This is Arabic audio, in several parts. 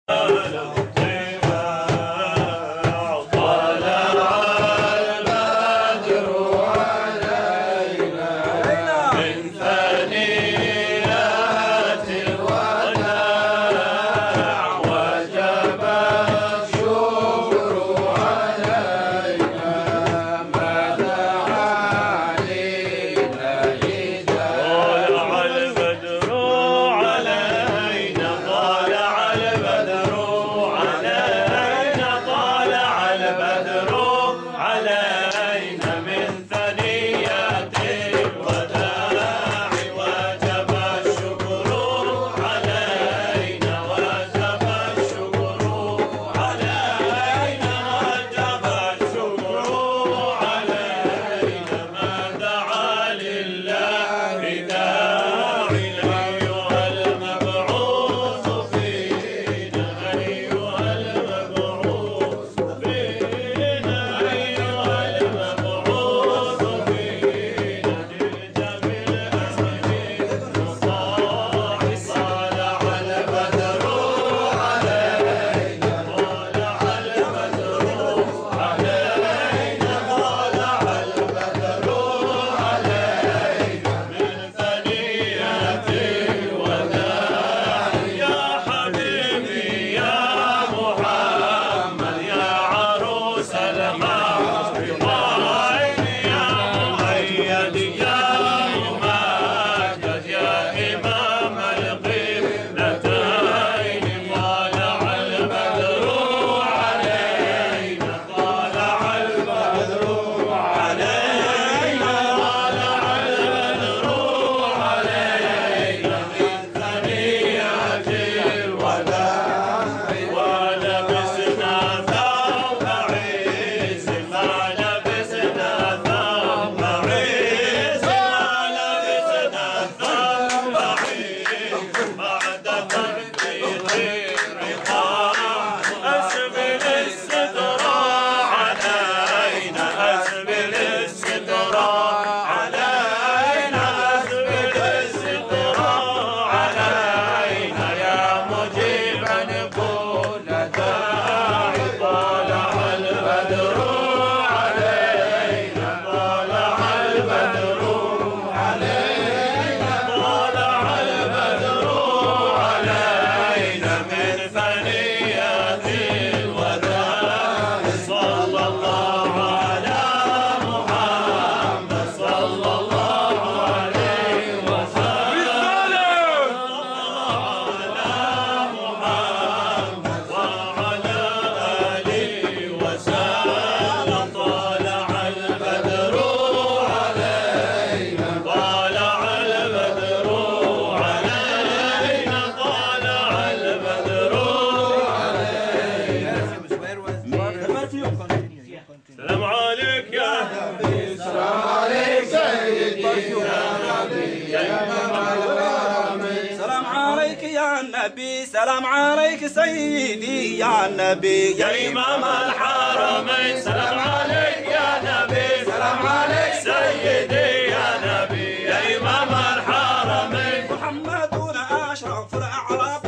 سلام عليك يا نبي، سلام عليك سيدي يا نبي يا إمام الحرمين. سلام عليك يا نبي، سلام عليك سيدي يا نبي يا إمام الحرمين. سلام عليك يا نبي، سلام عليك سيدي يا نبي يا إمام الحرمين. محمدون أشرف الأعراب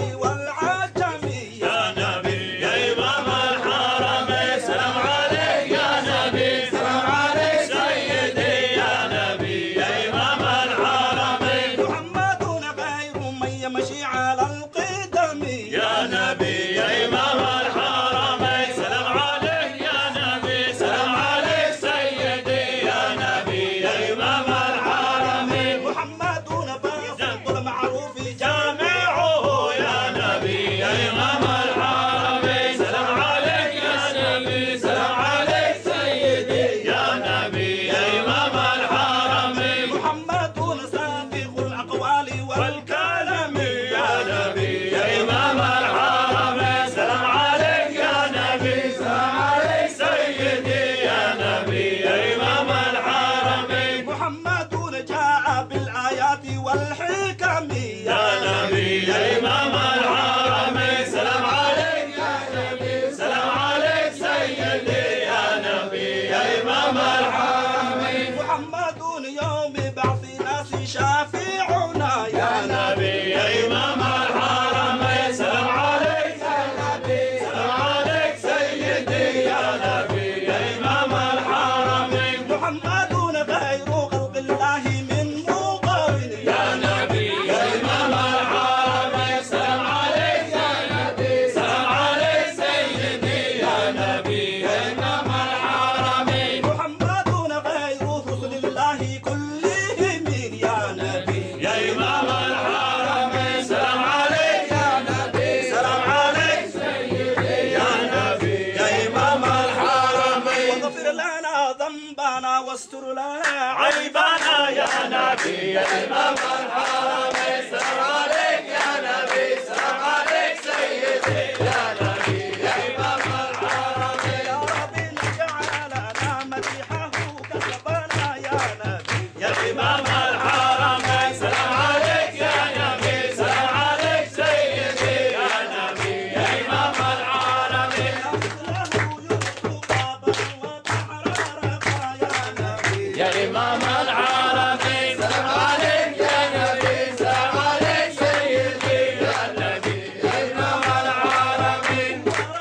والعجمي يا نبي يا إمام الحرمين. سلام عليك يا نبي، سلام عليك سيدي يا نبي يا إمام الحرمين. محمدون غير من يمشي على القدم يا نبي يا إمام الحرمين. سلام عليك يا نبي، سلام عليك واستر لنا عيبنا يا نبي يا إمام الحرمين سلام عليك يا نبي سلام عليك سيدي يا نبي يا إمام الحرمين يا ربي اجعل لنا مديحه كتبنا يا نبي يا إمام الحرمين سلام عليك يا نبي سلام عليك سيدي يا نبي يا إمام العالمين يا إمام العالمين سلام عليك يا نبي سلام عليك سيدي يا نبي يا إمام العالمين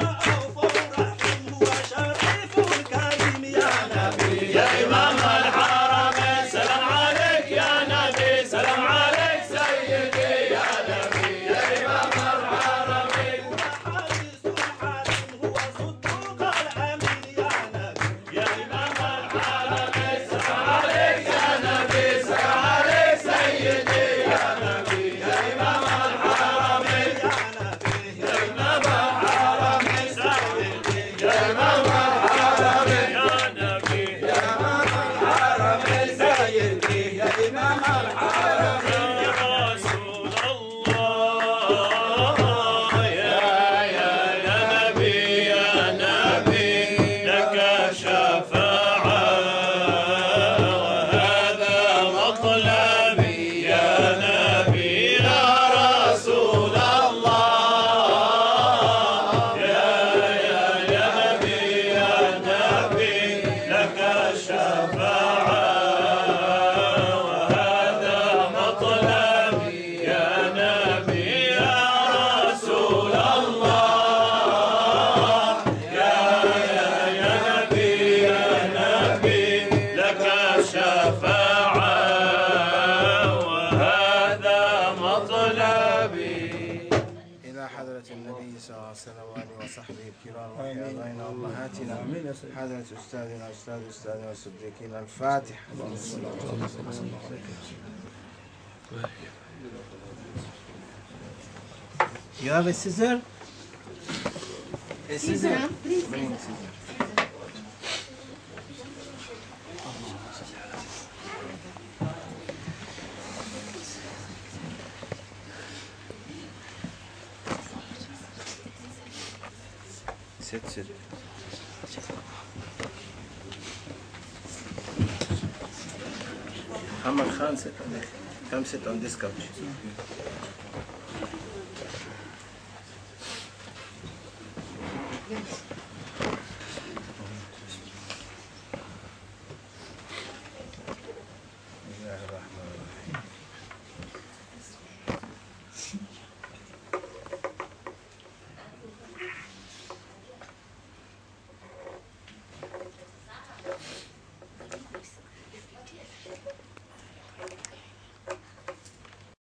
يا إمام الحرمين سلام عليك يا نبي سلام عليك سيدي يا نبي يا إمام الحرمين يا إمام الحرمين سلام عليك يا نبي سلام عليك سيدي يا نبي يا إمام الحرمين يا إمام الحرمين سيدي يا إمام الحرمين يا نبي يا إمام الحرمين سيدي يا إمام الحرمين يا رسول الله يا نبي يا نبي لك شفاعة وهذا مطلبي يا نبي يا رسول الله يا نبي يا نبي لك شفاعة وهذا مطلبي يا نبي يا رسول الله يا نبي يا نبي لك شفاعة وهذا مطلبي إلى حضرة النبي صلى الله عليه وسلم وآله وصحبه الكرام وآبائنا وأمهاتنا حضرة أستاذنا أستاذنا والصديقين الفاتح. You have a scissor? A scissor? Bring a scissor. Sit. Hamad Khan, sit on this couch.